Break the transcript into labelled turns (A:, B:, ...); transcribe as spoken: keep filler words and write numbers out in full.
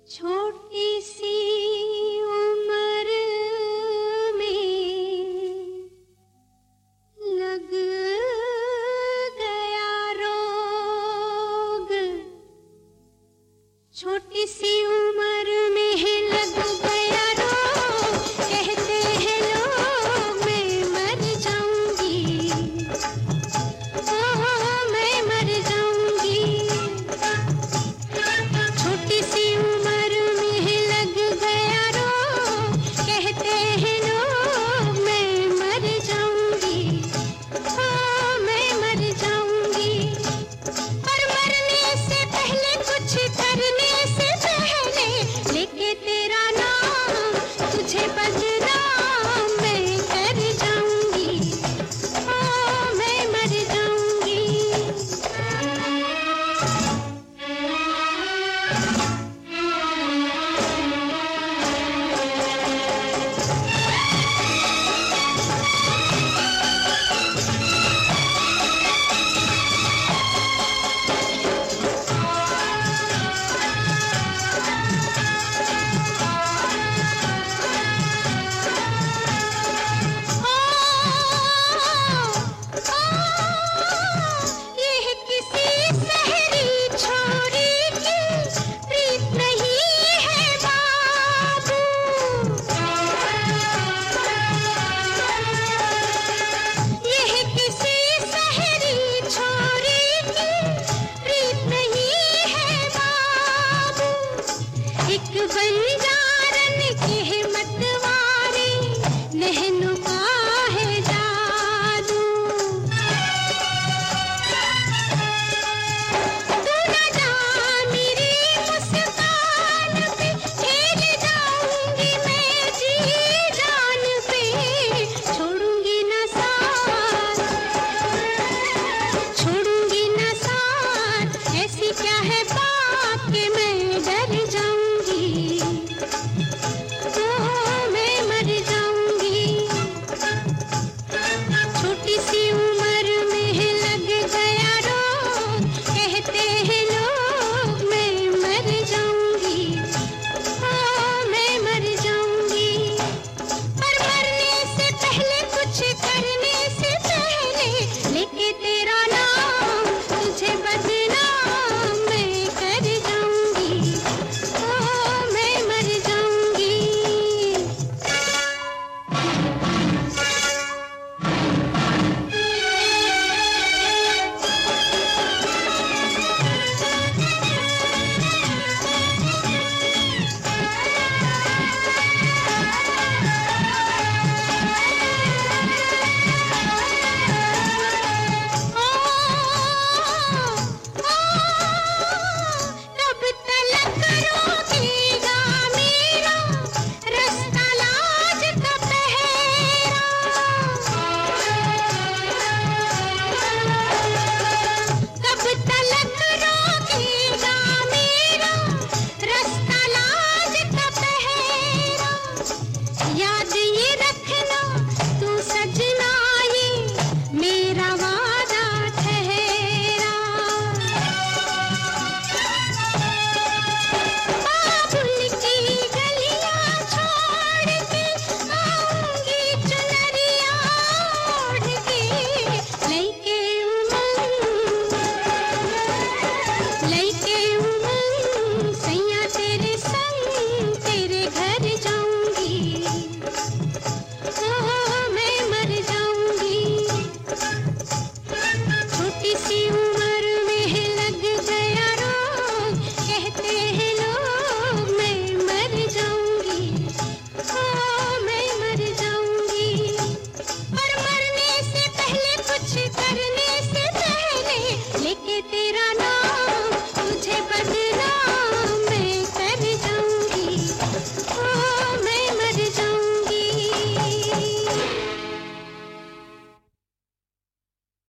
A: छोटी सी उम्र में लग गया रोग, छोटी सी उम्र में लग गया रोग, कहते हैं लोग मैं मर जाऊंगी, ओ मैं मर जाऊंगी। छोटी सी उम्र में लग गया रोग, कहते हैं लोग मैं मर जाऊंगी, ओ मैं मर जाऊंगी। पर मरने से पहले कुछ करने से पहले लेके तेरा नाम तुझे बदनाम मैं कर जाऊंगी, ओ मैं मर जाऊंगी। यह किसी शहरी छोरी की प्रीत नहीं है बाबू, यह किसी शहरी छोरी की प्रीत नहीं है बाबू। एक बंजारन के मतवारे नहनों का है जादू, तू न जा मेरी मुस्कान पे, खेल जाऊंगी मैं जी जान पे, छोड़ूंगी न साथ, छोड़ूंगी न साथ, ऐसी क्या है बात कि मैं डर जाऊं।